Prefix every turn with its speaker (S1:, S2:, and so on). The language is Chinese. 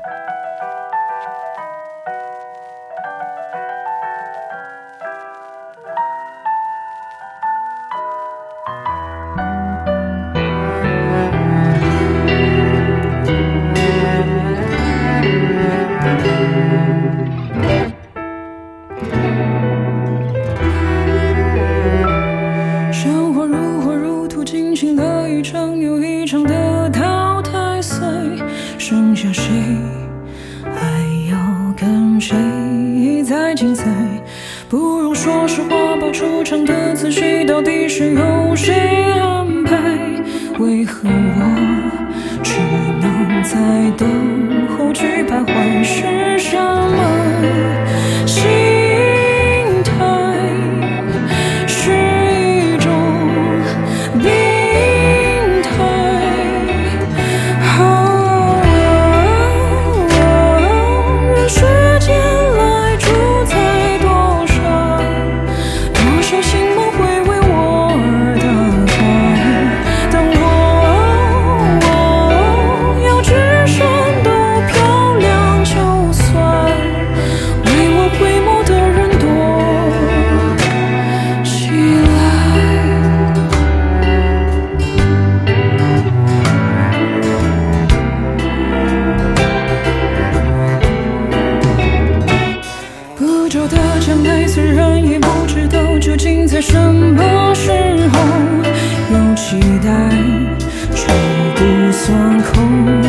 S1: 生活如火如荼进行了一场又一场的淘汰赛，剩下谁还要跟谁在竞赛？不如说实话，把出场的次序到底是由谁安排？为何我只能在等候区徘徊？是什么心态？是一种病态。让时间来主宰多少，多少星梦会为我而打开。当我要置身多漂亮，就算为我回眸的人多起来。不久的将来，虽然也不知道究竟在什么时候，有期待就不算空。